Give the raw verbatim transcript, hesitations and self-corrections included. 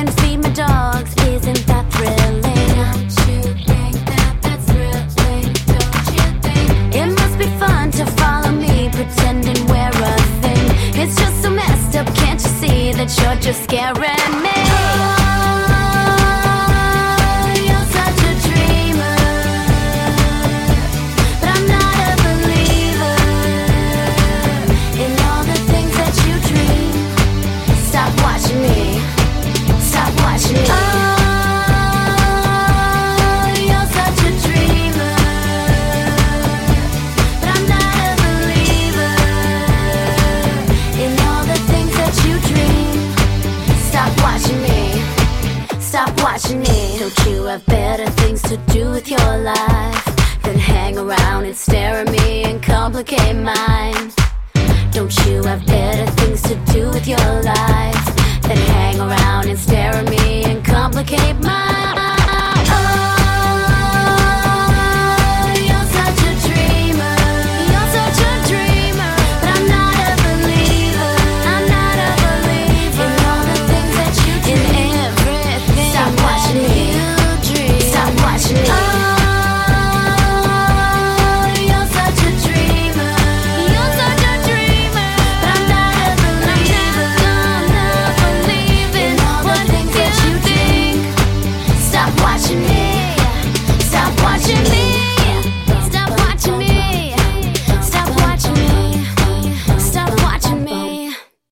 and feed my dogs. Isn't that thrilling? Don't you think that that's thrilling? Don't you think? It must be fun to follow me, pretending we're a thing. It's just so messed up, can't you see that you're just scaring me? Don't you have better things to do with your life than hang around and stare at me and complicate mine? Don't you have better things to do with your life than hang around and stare at me